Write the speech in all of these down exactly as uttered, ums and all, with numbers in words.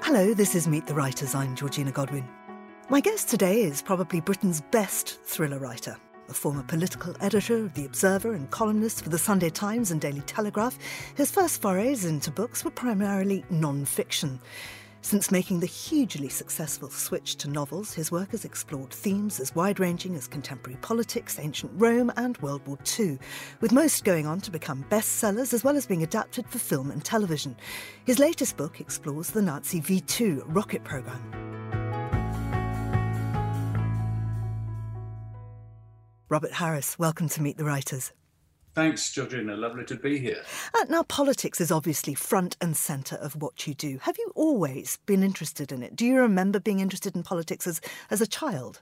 Hello, this is Meet the Writers. I'm Georgina Godwin. My guest today is probably Britain's best thriller writer. A former political editor of The Observer and columnist for The Sunday Times and Daily Telegraph, his first forays into books were primarily non-fiction. Since making the hugely successful switch to novels, his work has explored themes as wide-ranging as contemporary politics, ancient Rome and World War Two, with most going on to become bestsellers as well as being adapted for film and television. His latest book explores the Nazi V two rocket programme. Robert Harris, welcome to Meet the Writers. Thanks, Georgina. Lovely to be here. Uh, now, politics is obviously front and centre of what you do. Have you always been interested in it? Do you remember being interested in politics as, as a child?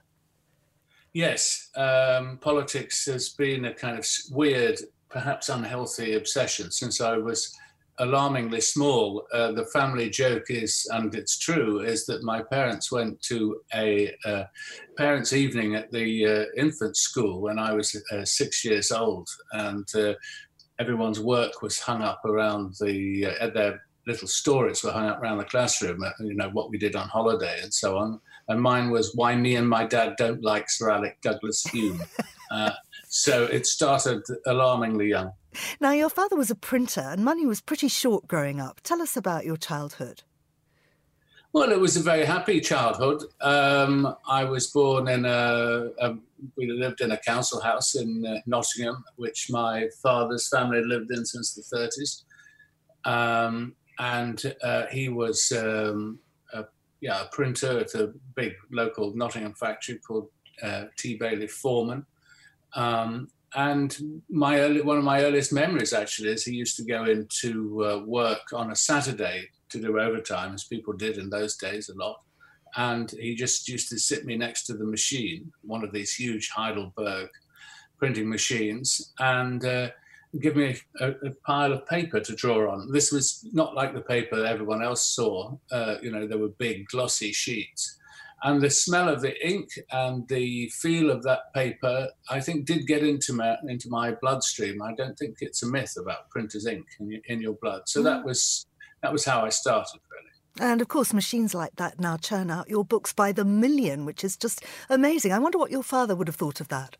Yes. Um, politics has been a kind of weird, perhaps unhealthy obsession since I was alarmingly small. Uh, the family joke is, and it's true, is that my parents went to a uh, parents' evening at the uh, infant school when I was uh, six years old, and uh, everyone's work was hung up around the, uh, their little stories were hung up around the classroom, uh, you know, what we did on holiday and so on. And mine was Why Me and My Dad Don't Like Sir Alec Douglas Hume. uh, so it started alarmingly young. Now, your father was a printer and money was pretty short growing up. Tell us about your childhood. Well, it was a very happy childhood. Um, I was born in a, a, we lived in a council house in uh, Nottingham, which my father's family lived in since the thirties. Um, and uh, he was um, a, yeah, a printer at a big local Nottingham factory called uh, T. Bailey Foreman. Um, And my early, one of my earliest memories, actually, is he used to go into uh, work on a Saturday to do overtime, as people did in those days a lot. And he just used to sit me next to the machine, one of these huge Heidelberg printing machines, and uh, give me a, a pile of paper to draw on. This was not like the paper that everyone else saw. Uh, you know, there were big, glossy sheets. And the smell of the ink and the feel of that paper, I think, did get into my, into my bloodstream. I don't think it's a myth about printer's ink in your, in your blood. So mm. that was that was how I started, really. And, of course, machines like that now churn out your books by the million, which is just amazing. I wonder what your father would have thought of that.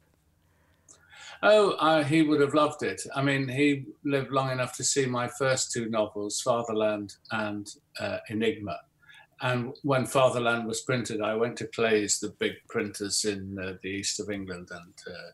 Oh, uh, he would have loved it. I mean, he lived long enough to see my first two novels, Fatherland and uh, Enigma. And when Fatherland was printed, I went to Clay's, the big printers in uh, the east of England, and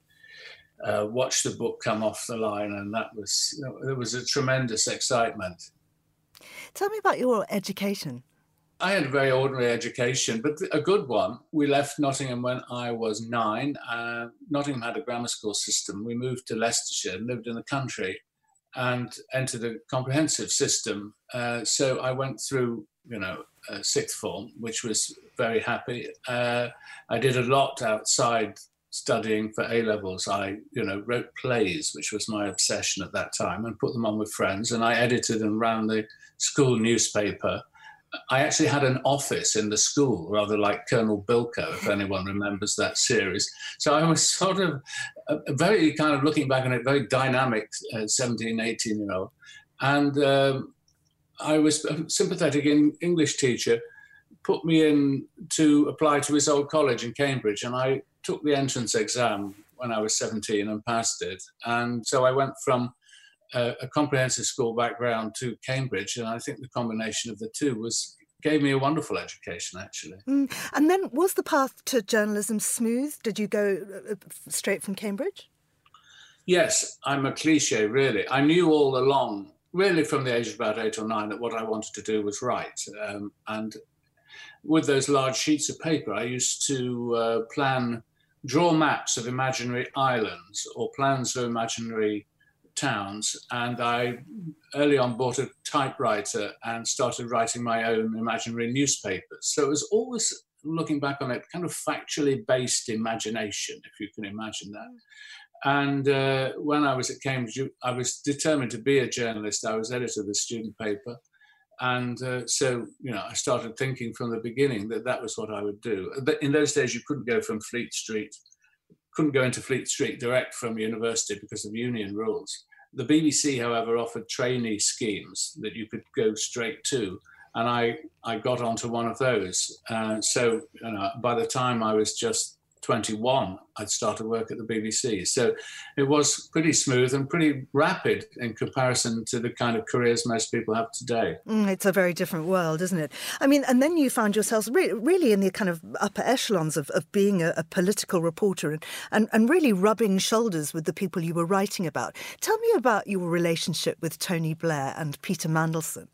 uh, uh, watched the book come off the line. And that was, you know, it was a tremendous excitement. Tell me about your education. I had a very ordinary education, but a good one. We left Nottingham when I was nine. Uh, Nottingham had a grammar school system. We moved to Leicestershire and lived in the country and entered a comprehensive system. Uh, so I went through, you know, Uh, sixth form, which was very happy. Uh, I did a lot outside studying for A-levels. I, you know, wrote plays, which was my obsession at that time, and put them on with friends. And I edited and ran the school newspaper. I actually had an office in the school, rather like Colonel Bilko, if anyone remembers that series. So I was sort of a, a very kind of looking back on it, very dynamic uh, seventeen, eighteen-year-old. And um, I was a sympathetic English teacher, put me in to apply to his old college in Cambridge, and I took the entrance exam when I was seventeen and passed it. And so I went from a, a comprehensive school background to Cambridge, and I think the combination of the two was gave me a wonderful education, actually. Mm. And then was the path to journalism smooth? Did you go straight from Cambridge? Yes, I'm a cliche, really. I knew all along, really from the age of about eight or nine, that what I wanted to do was write. Um, and with those large sheets of paper, I used to uh, plan, draw maps of imaginary islands or plans of imaginary towns. And I early on bought a typewriter and started writing my own imaginary newspapers. So it was always, looking back on it, kind of factually based imagination, if you can imagine that. And uh, when I was at Cambridge, I was determined to be a journalist. I was editor of the student paper. And uh, so, you know, I started thinking from the beginning that that was what I would do. But in those days, you couldn't go from Fleet Street, couldn't go into Fleet Street direct from university because of union rules. The B B C, however, offered trainee schemes that you could go straight to. and I, I got onto one of those. Uh, so you know, by the time I was just twenty-one, I'd started work at the B B C. So it was pretty smooth and pretty rapid in comparison to the kind of careers most people have today. Mm, it's a very different world, isn't it? I mean, and then you found yourselves re- really in the kind of upper echelons of, of being a, a political reporter and, and, and really rubbing shoulders with the people you were writing about. Tell me about your relationship with Tony Blair and Peter Mandelson.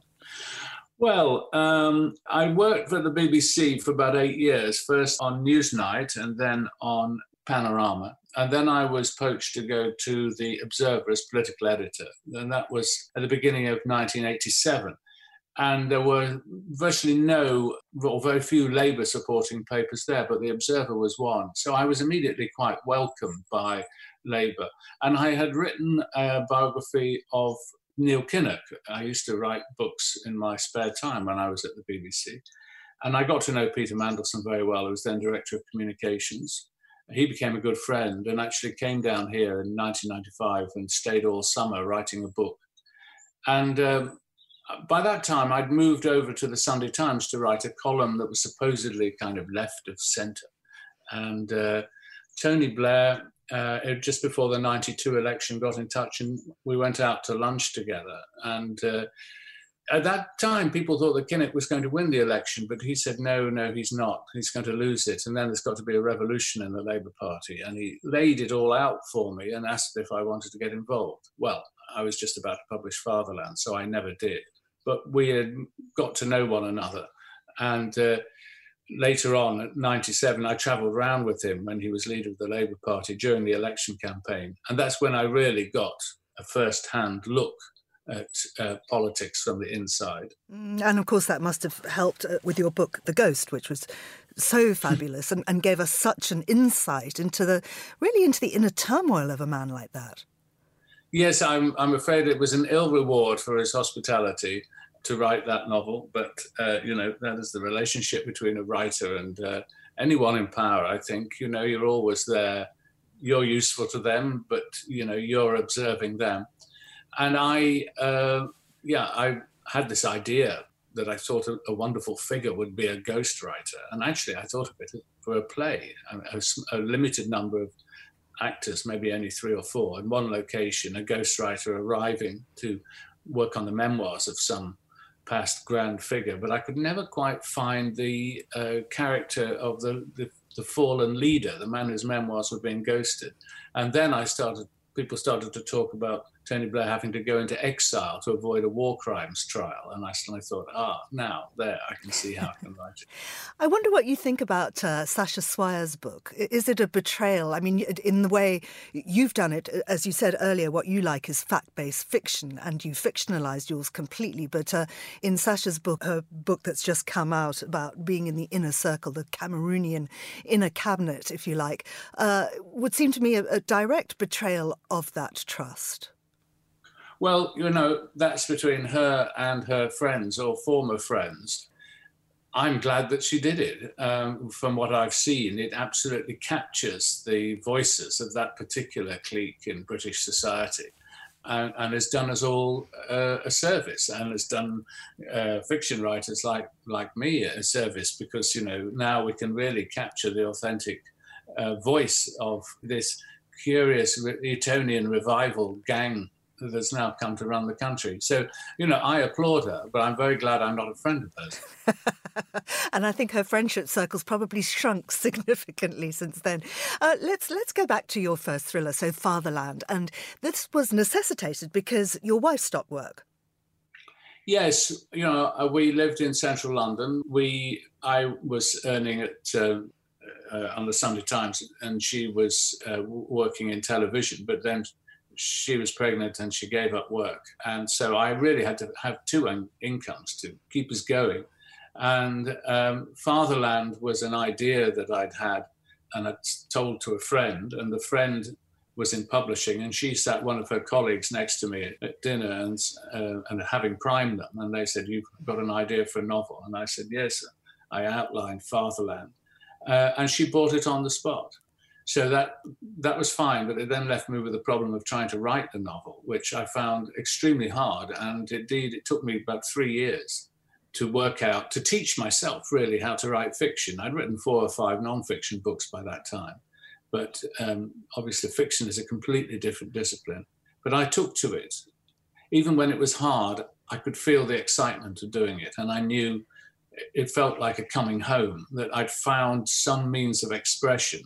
Well, um, I worked for the B B C for about eight years, first on Newsnight and then on Panorama. And then I was poached to go to the Observer as political editor. And that was at the beginning of nineteen eighty-seven. And there were virtually no, or very few Labour supporting papers there, but the Observer was one. So I was immediately quite welcomed by Labour. And I had written a biography of Neil Kinnock. I used to write books in my spare time when I was at the B B C. And I got to know Peter Mandelson very well, who was then Director of Communications. He became a good friend and actually came down here in nineteen ninety-five and stayed all summer writing a book. And um, by that time, I'd moved over to the Sunday Times to write a column that was supposedly kind of left of centre. And uh, Tony Blair, Uh, just before the ninety-two election, got in touch and we went out to lunch together. And uh, at that time, people thought that Kinnock was going to win the election, but he said, no, no, he's not. He's going to lose it. And then there's got to be a revolution in the Labour Party. And he laid it all out for me and asked if I wanted to get involved. Well, I was just about to publish Fatherland, so I never did. But we had got to know one another. And uh, later on, at ninety-seven, I travelled around with him when he was leader of the Labour Party during the election campaign. And that's when I really got a first-hand look at uh, politics from the inside. And of course, that must have helped uh, with your book, The Ghost, which was so fabulous and, and gave us such an insight into the, really into the inner turmoil of a man like that. Yes, I'm, I'm afraid it was an ill reward for his hospitality to write that novel, but uh, you know, that is the relationship between a writer and uh, anyone in power. I think, you know, you're always there, you're useful to them, but you know, you're observing them. And I, uh, yeah, I had this idea that I thought a, a wonderful figure would be a ghostwriter, and actually I thought of it for a play, a, a, a limited number of actors, maybe only three or four, in one location, a ghostwriter arriving to work on the memoirs of some past grand figure, but I could never quite find the uh, character of the, the, the fallen leader, the man whose memoirs were being ghosted. And then I started, people started to talk about Tony Blair having to go into exile to avoid a war crimes trial. And I suddenly thought, ah, now, there, I can see how I can write it. I wonder what you think about uh, Sasha Swire's book. Is it a betrayal? I mean, in the way you've done it, as you said earlier, what you like is fact-based fiction, and you fictionalised yours completely. But uh, in Sasha's book, her book that's just come out about being in the inner circle, the Cameroonian inner cabinet, if you like, uh, would seem to me a, a direct betrayal of that trust. Well, you know, that's between her and her friends or former friends. I'm glad that she did it. Um, from what I've seen, it absolutely captures the voices of that particular clique in British society, and, and has done us all uh, a service, and has done uh, fiction writers like, like me a service, because, you know, now we can really capture the authentic uh, voice of this curious Etonian revival gang that's now come to run the country. So, you know, I applaud her, but I'm very glad I'm not a friend of hers. And I think her friendship circle's probably shrunk significantly since then. Uh, let's let's go back to your first thriller, so Fatherland. And this was necessitated because your wife stopped work. Yes, you know, uh, we lived in central London. We, I was earning at uh, uh, on the Sunday Times, and she was uh, working in television, but then she was pregnant and she gave up work. And so I really had to have two in- incomes to keep us going. And um, Fatherland was an idea that I'd had and I'd told to a friend, and the friend was in publishing, and she sat one of her colleagues next to me at, at dinner and, uh, and having primed them. And they said, "You've got an idea for a novel?" And I said, "Yes." I outlined Fatherland. Uh, and she bought it on the spot. So that that was fine, but it then left me with the problem of trying to write the novel, which I found extremely hard. And indeed, it took me about three years to work out, to teach myself really how to write fiction. I'd written four or five non-fiction books by that time, but um, obviously fiction is a completely different discipline. But I took to it. Even when it was hard, I could feel the excitement of doing it. And I knew it felt like a coming home, that I'd found some means of expression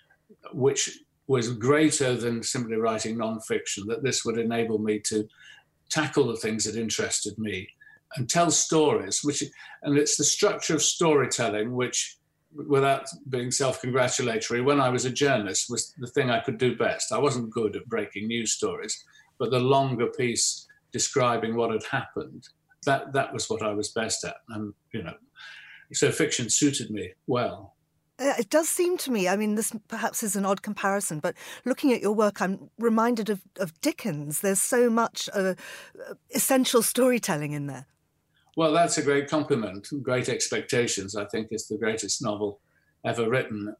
which was greater than simply writing non-fiction, that this would enable me to tackle the things that interested me and tell stories, which, and it's the structure of storytelling, which, without being self-congratulatory, when I was a journalist, was the thing I could do best. I wasn't good at breaking news stories, but the longer piece describing what had happened, that, that was what I was best at. And, you know, so fiction suited me well. It does seem to me, I mean, this perhaps is an odd comparison, but looking at your work, I'm reminded of, of Dickens. There's so much uh, essential storytelling in there. Well, that's a great compliment. Great Expectations, I think, is the greatest novel ever written.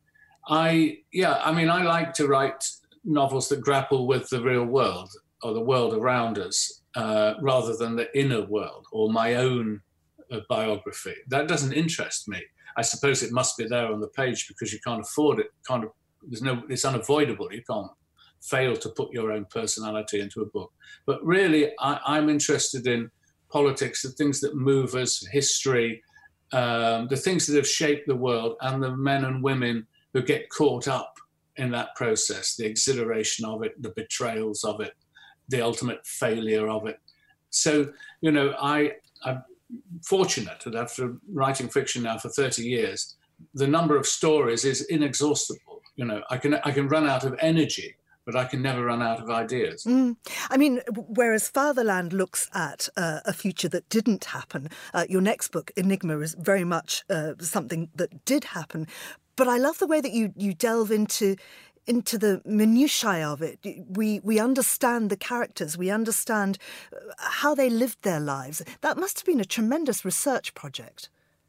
I, yeah, I mean, I like to write novels that grapple with the real world or the world around us, uh, rather than the inner world or my own uh, biography. That doesn't interest me. I suppose it must be there on the page because you can't afford it. Can't, there's no, it's unavoidable. You can't fail to put your own personality into a book. But really, I, I'm interested in politics, the things that move us, history, um, the things that have shaped the world, and the men and women who get caught up in that process, the exhilaration of it, the betrayals of it, the ultimate failure of it. So, you know, I, I'm fortunate that after writing fiction now for thirty years, the number of stories is inexhaustible. You know, I can I can run out of energy, but I can never run out of ideas. Mm. I mean, whereas Fatherland looks at uh, a future that didn't happen, uh, your next book, Enigma, is very much uh, something that did happen. But I love the way that you, you delve into into the minutiae of it. We we understand the characters. We understand how they lived their lives. That must have been a tremendous research project.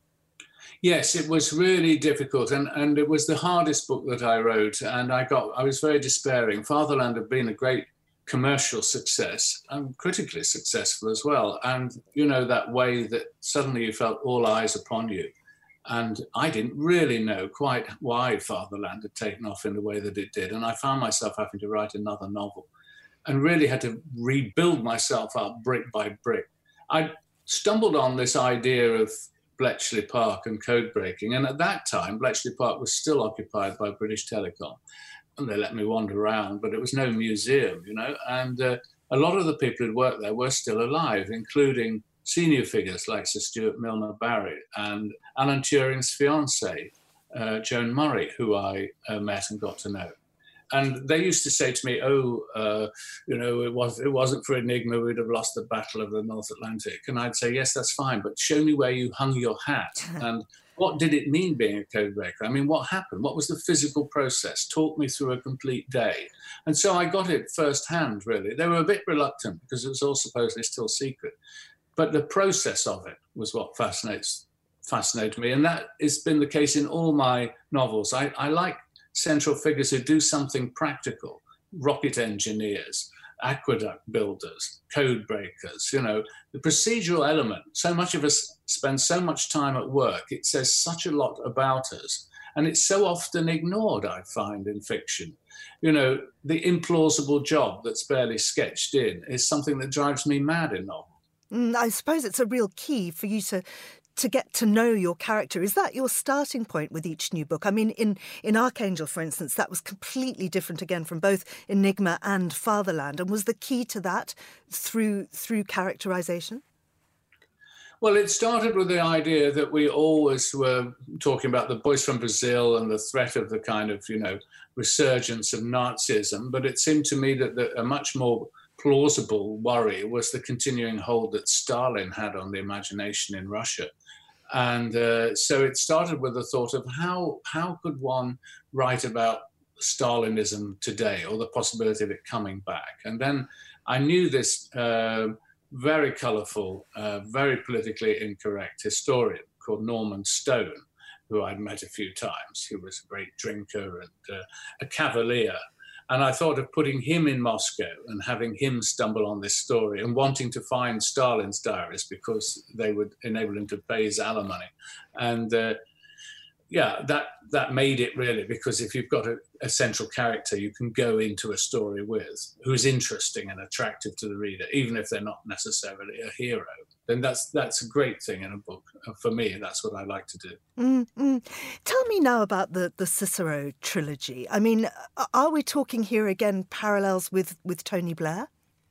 Yes, it was really difficult, and, and it was the hardest book that I wrote, and I got I was very despairing. Fatherland had been a great commercial success and critically successful as well, and you know, that way that suddenly you felt all eyes upon you. And I didn't really know quite why Fatherland had taken off in the way that it did, and I found myself having to write another novel and really had to rebuild myself up brick by brick. I stumbled on this idea of Bletchley Park and code breaking. And at that time, Bletchley Park was still occupied by British Telecom. And they let me wander around, but it was no museum, you know. And uh, a lot of the people who'd worked there were still alive, including senior figures like Sir Stuart Milner Barry and Alan Turing's fiancée, uh, Joan Murray, who I uh, met and got to know. And they used to say to me, oh, uh, you know, it, was, it wasn't for Enigma, we'd have lost the Battle of the North Atlantic. And I'd say, yes, that's fine, but show me where you hung your hat. And what did it mean being a code breaker? I mean, what happened? What was the physical process? Talk me through a complete day. And so I got it firsthand, really. They were a bit reluctant because it was all supposedly still secret. But the process of it was what fascinates fascinated me. And that has been the case in all my novels. I, I like central figures who do something practical, rocket engineers, aqueduct builders, code breakers, you know, the procedural element. So much of us spend so much time at work. It says such a lot about us. And it's so often ignored, I find, in fiction. You know, the implausible job that's barely sketched in is something that drives me mad in novels. Mm, I suppose it's a real key for you to to get to know your character. Is that your starting point with each new book? I mean, in, in Archangel, for instance, that was completely different again from both Enigma and Fatherland. And was the key to that through through characterization? Well, it started with the idea that we always were talking about the boys from Brazil and the threat of the kind of, you know, resurgence of Nazism. But it seemed to me that the, a much more plausible worry was the continuing hold that Stalin had on the imagination in Russia. And uh, so it started with the thought of how, how could one write about Stalinism today, or the possibility of it coming back? And then I knew this uh, very colourful, uh, very politically incorrect historian called Norman Stone, who I'd met a few times. He was a great drinker and uh, a cavalier. And I thought of putting him in Moscow and having him stumble on this story and wanting to find Stalin's diaries because they would enable him to pay his alimony. And uh, yeah, that that made it really, because if you've got a, a central character you can go into a story with who's interesting and attractive to the reader, even if they're not necessarily a hero, then that's that's a great thing in a book. For me, that's what I like to do. Mm-hmm. Tell me now about the, the Cicero trilogy. I mean, are we talking here again parallels with, with Tony Blair?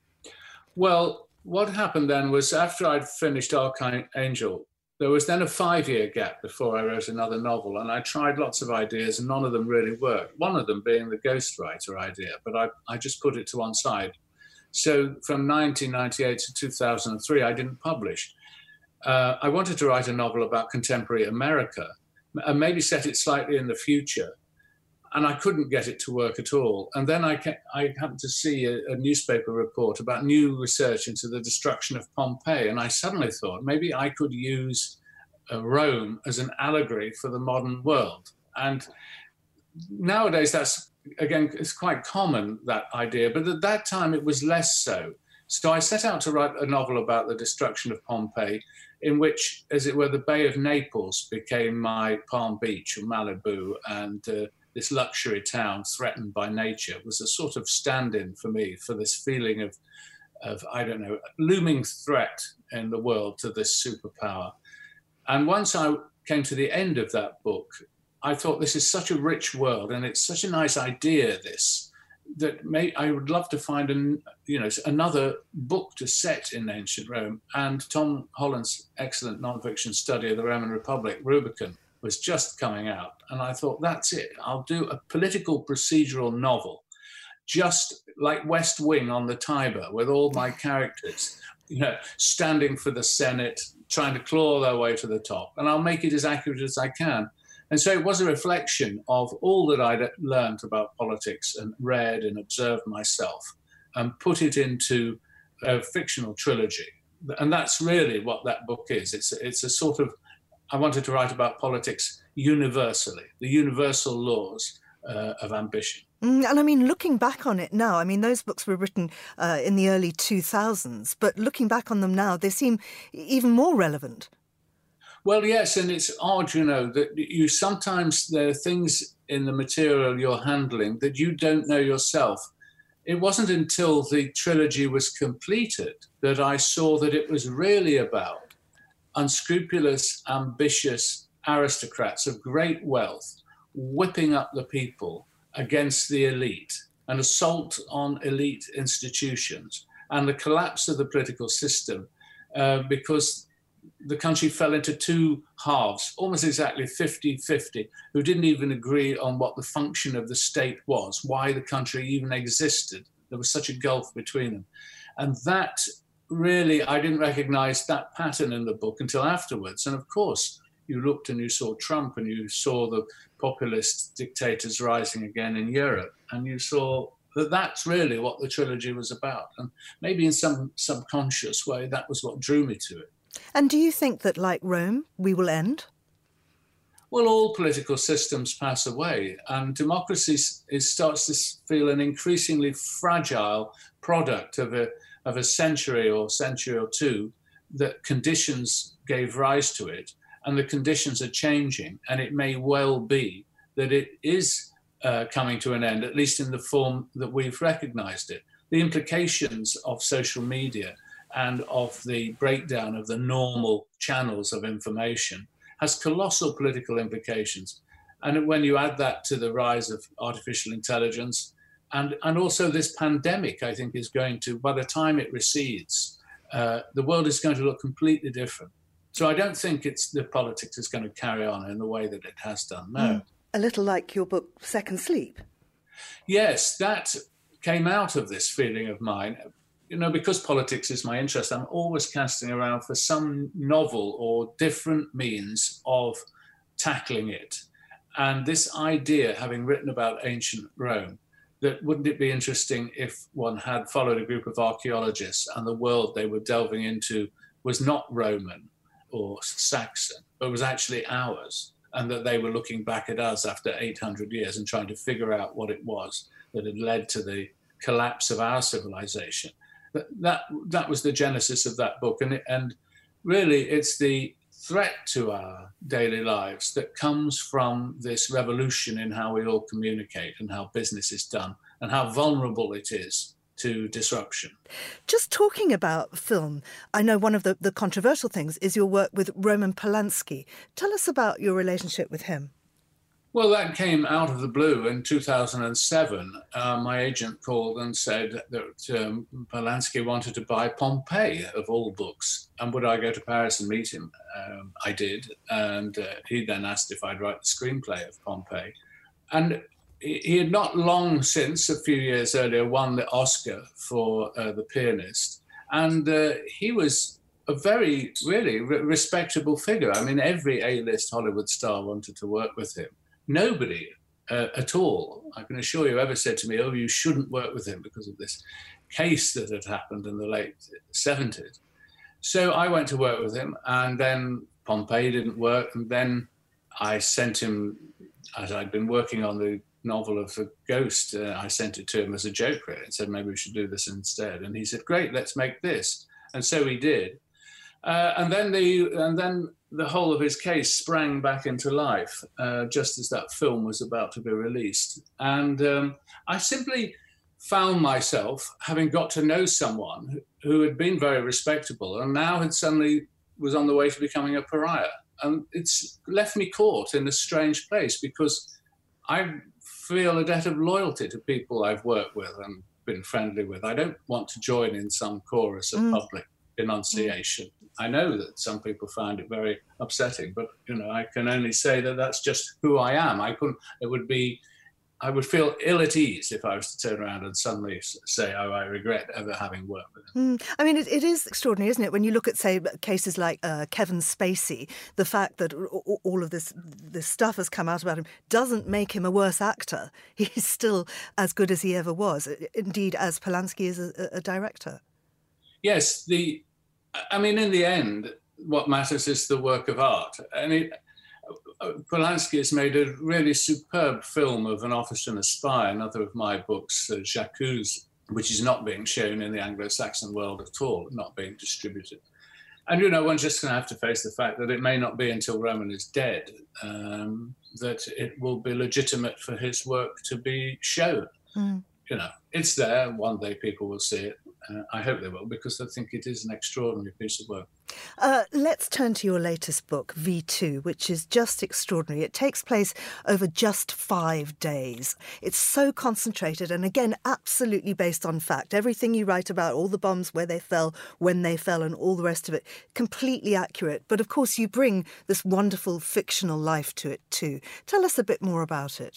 Well, what happened then was after I'd finished Archangel, there was then a five-year gap before I wrote another novel, and I tried lots of ideas and none of them really worked. One of them being the ghostwriter idea, but I, I just put it to one side. So from nineteen ninety-eight to two thousand three, I didn't publish. Uh, I wanted to write a novel about contemporary America and maybe set it slightly in the future, and I couldn't get it to work at all. And then I, kept, I happened to see a, a newspaper report about new research into the destruction of Pompeii, and I suddenly thought maybe I could use uh, Rome as an allegory for the modern world. And nowadays that's, again, it's quite common, that idea, but at that time it was less so. So I set out to write a novel about the destruction of Pompeii, in which, as it were, the Bay of Naples became my Palm Beach or Malibu, and uh, this luxury town threatened by nature was a sort of stand-in for me for this feeling of, of, I don't know, looming threat in the world to this superpower. And once I came to the end of that book, I thought this is such a rich world and it's such a nice idea, this, that may, I would love to find an, you know, another book to set in ancient Rome. And Tom Holland's excellent nonfiction study of the Roman Republic, Rubicon, was just coming out. And I thought, that's it. I'll do a political procedural novel, just like West Wing on the Tiber, with all my characters, you know, standing for the Senate, trying to claw their way to the top. And I'll make it as accurate as I can. And so it was a reflection of all that I'd learned about politics and read and observed myself, and put it into a fictional trilogy. And that's really what that book is. It's, it's a sort of, I wanted to write about politics universally, the universal laws uh, of ambition. Mm, and I mean, looking back on it now, I mean, those books were written uh, in the early two thousands, but looking back on them now, they seem even more relevant. Well, yes, and it's odd, you know, that you sometimes, there are things in the material you're handling that you don't know yourself. It wasn't until the trilogy was completed that I saw that it was really about unscrupulous, ambitious aristocrats of great wealth whipping up the people against the elite, an assault on elite institutions, and the collapse of the political system uh, because the country fell into two halves, almost exactly fifty fifty, who didn't even agree on what the function of the state was, why the country even existed. There was such a gulf between them. And that really, I didn't recognize that pattern in the book until afterwards. And of course, you looked and you saw Trump and you saw the populist dictators rising again in Europe, and you saw that that's really what the trilogy was about. And maybe in some subconscious way, that was what drew me to it. And do you think that, like Rome, we will end? Well, all political systems pass away, and democracy is, starts to feel an increasingly fragile product of a, of a century or century or two, that conditions gave rise to it, and the conditions are changing, and it may well be that it is uh, coming to an end, at least in the form that we've recognized it. The implications of social media and of the breakdown of the normal channels of information has colossal political implications. And when you add that to the rise of artificial intelligence, and, and also this pandemic, I think is going to, by the time it recedes, uh, the world is going to look completely different. So I don't think it's the politics is going to carry on in the way that it has done, no. Mm. A little like your book, Second Sleep. Yes, that came out of this feeling of mine. You know, because politics is my interest, I'm always casting around for some novel or different means of tackling it. And this idea, having written about ancient Rome, that wouldn't it be interesting if one had followed a group of archaeologists and the world they were delving into was not Roman or Saxon, but was actually ours. and that they were looking back at us after eight hundred years and trying to figure out what it was that had led to the collapse of our civilization. That that, that was the genesis of that book. And, it, and really, it's the threat to our daily lives that comes from this revolution in how we all communicate and how business is done and how vulnerable it is to disruption. Just talking about film, I know one of the, the controversial things is your work with Roman Polanski. Tell us about your relationship with him. Well, that came out of the blue in two thousand seven. Uh, my agent called and said that um, Polanski wanted to buy Pompeii, of all books, and would I go to Paris and meet him? Um, I did, and uh, he then asked if I'd write the screenplay of Pompeii. And he, he had not long since, a few years earlier, won the Oscar for uh, The Pianist, and uh, he was a very, really re- respectable figure. I mean, every A-list Hollywood star wanted to work with him. Nobody uh, at all, I can assure you, ever said to me, oh, you shouldn't work with him because of this case that had happened in the late seventies. So I went to work with him, and then Pompeii didn't work, and then I sent him, as I'd been working on the novel of The Ghost, uh, I sent it to him as a joke really, and said, maybe we should do this instead. And he said, great, let's make this. And so he did. Uh, and then the and then the whole of his case sprang back into life uh, just as that film was about to be released. And um, I simply found myself having got to know someone who had been very respectable and now had suddenly was on the way to becoming a pariah. And it's left me caught in a strange place because I feel a debt of loyalty to people I've worked with and been friendly with. I don't want to join in some chorus of mm. public denunciation. Mm. I know that some people find it very upsetting, but you know, I can only say that that's just who I am. I couldn't. It would be. I would feel ill at ease if I was to turn around and suddenly say, "Oh, I regret ever having worked with him." Mm. I mean, it, it is extraordinary, isn't it? When you look at, say, cases like uh, Kevin Spacey, the fact that all of this this stuff has come out about him doesn't make him a worse actor. He's still as good as he ever was. Indeed, as Polanski is a, a director. Yes, the. I mean, in the end, what matters is the work of art. And it, Polanski has made a really superb film of An Officer and a Spy, another of my books, uh, J'accuse, which is not being shown in the Anglo-Saxon world at all, not being distributed. And, you know, one's just going to have to face the fact that it may not be until Roman is dead um, that it will be legitimate for his work to be shown. Mm. You know, it's there. One day people will see it. Uh, I hope they will, because I think it is an extraordinary piece of work. Uh, let's turn to your latest book, V two, which is just extraordinary. It takes place over just five days. It's so concentrated and, again, absolutely based on fact. Everything you write about, all the bombs, where they fell, when they fell, and all the rest of it, completely accurate. But, of course, you bring this wonderful fictional life to it, too. Tell us a bit more about it.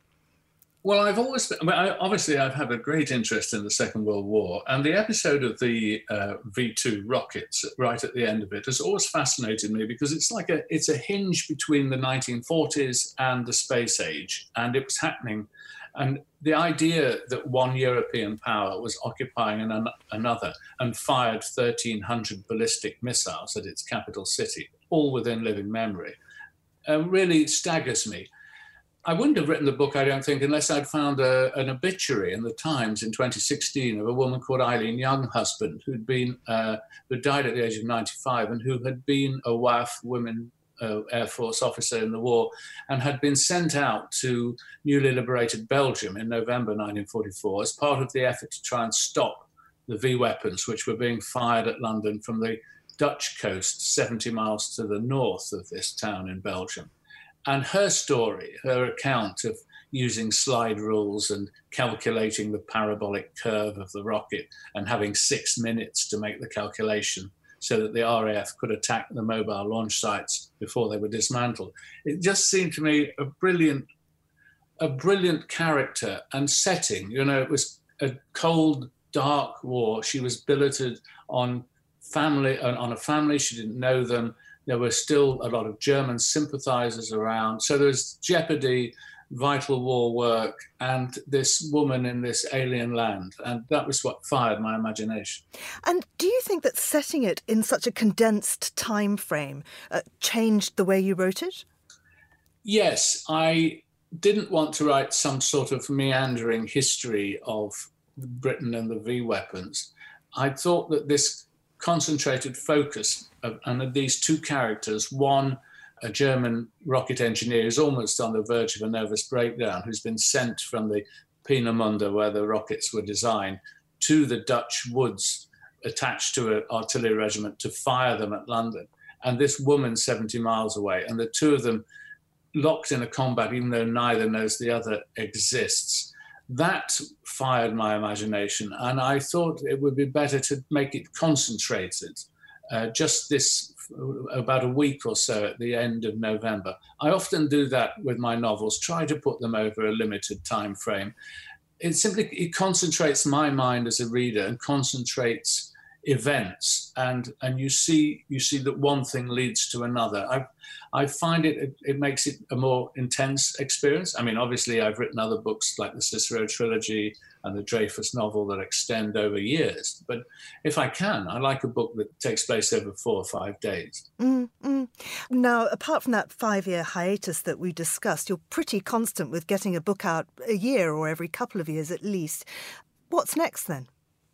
Well, I've always, I mean, I, obviously I've had a great interest in the Second World War, and the episode of the uh, V two rockets right at the end of it has always fascinated me because it's like a, it's a hinge between the nineteen forties and the space age, and it was happening. And the idea that one European power was occupying an, another and fired thirteen hundred ballistic missiles at its capital city, all within living memory, uh, really staggers me. I wouldn't have written the book, I don't think, unless I'd found a, an obituary in the Times in twenty sixteen of a woman called Eileen Younghusband, who'd been uh, who died at the age of ninety-five and who had been a W A F, Women uh, Air Force officer in the war, and had been sent out to newly liberated Belgium in November nineteen forty-four as part of the effort to try and stop the V weapons which were being fired at London from the Dutch coast, seventy miles to the north of this town in Belgium. And her story, her account of using slide rules and calculating the parabolic curve of the rocket and having six minutes to make the calculation so that the R A F could attack the mobile launch sites before they were dismantled. It just seemed to me a brilliant, a brilliant character and setting. You know, it was a cold, dark war. She was billeted on family, on a family. She didn't know them. There were still a lot of German sympathizers around. So there was jeopardy, vital war work, and this woman in this alien land. And that was what fired my imagination. And do you think that setting it in such a condensed time frame uh, changed the way you wrote it? Yes, I didn't want to write some sort of meandering history of Britain and the V weapons. I thought that this concentrated focus of, and these two characters, one, a German rocket engineer who's almost on the verge of a nervous breakdown, who's been sent from the Peenemünde, where the rockets were designed, to the Dutch woods attached to an artillery regiment to fire them at London. And this woman seventy miles away, and the two of them locked in a combat, even though neither knows the other exists. That fired my imagination, and I thought it would be better to make it concentrated. Uh, just this, about a week or so at the end of November. I often do that with my novels, try to put them over a limited time frame. It simply, it concentrates my mind as a reader and concentrates events, and and you see you see that one thing leads to another. I I find it, it it makes it a more intense experience. I mean, obviously, I've written other books like the Cicero trilogy and the Dreyfus novel that extend over years. But if I can, I like a book that takes place over four or five days. Mm-hmm. Now, apart from that five-year hiatus that we discussed, you're pretty constant with getting a book out a year or every couple of years at least. What's next then?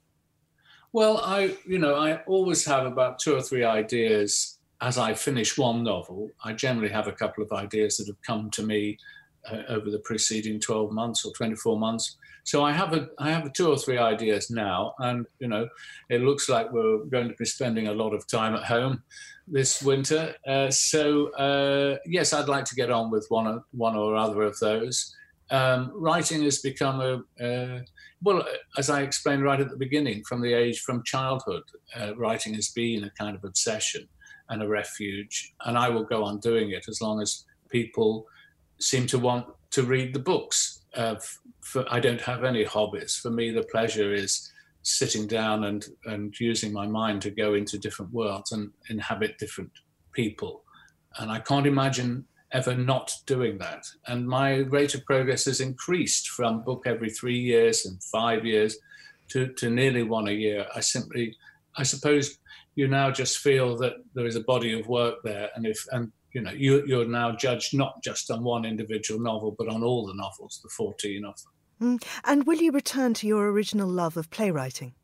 Well, I, you know, I always have about two or three ideas as I finish one novel. I generally have a couple of ideas that have come to me uh, over the preceding twelve months or twenty-four months. So I have a, I have two or three ideas now, and you know, it looks like we're going to be spending a lot of time at home this winter. Uh, so uh, yes, I'd like to get on with one or, one or other of those. Um, writing has become a, uh, well, as I explained right at the beginning, from the age, from childhood, uh, writing has been a kind of obsession and a refuge, and I will go on doing it as long as people seem to want to read the books. Uh, for, I don't have any hobbies. For me, the pleasure is sitting down and, and using my mind to go into different worlds and inhabit different people. And I can't imagine ever not doing that. And my rate of progress has increased from book every three years and five years to, to nearly one a year. I simply, I suppose you now just feel that there is a body of work there. And if, and you know, you, you're now judged not just on one individual novel, but on all the novels, the fourteen of them. Mm. And will you return to your original love of playwriting?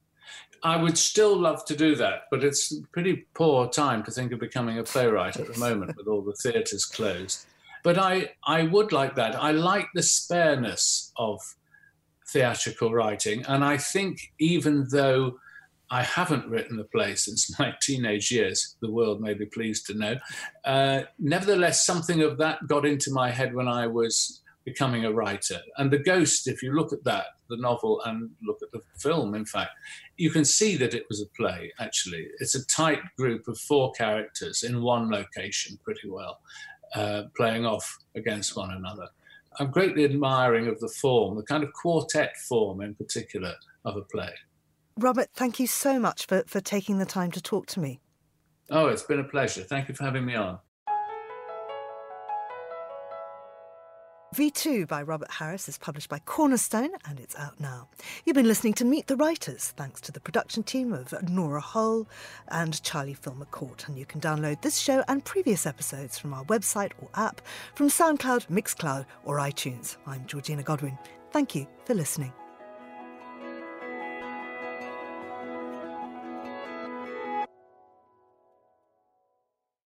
I would still love to do that, but it's a pretty poor time to think of becoming a playwright at the moment with all the theatres closed. But I, I would like that. I like the spareness of theatrical writing. And I think even though I haven't written a play since my teenage years, the world may be pleased to know, uh, nevertheless, something of that got into my head when I was becoming a writer. And The Ghost, if you look at that, the novel, and look at the film, in fact, you can see that it was a play, actually. It's a tight group of four characters in one location pretty well, uh, playing off against one another. I'm greatly admiring of the form, the kind of quartet form in particular of a play. Robert, thank you so much for, for taking the time to talk to me. Oh, it's been a pleasure. Thank you for having me on. V two by Robert Harris is published by Cornerstone and it's out now. You've been listening to Meet the Writers, thanks to the production team of Nora Hull and Charlie Filmer-Court. And you can download this show and previous episodes from our website or app, from SoundCloud, Mixcloud or iTunes. I'm Georgina Godwin. Thank you for listening.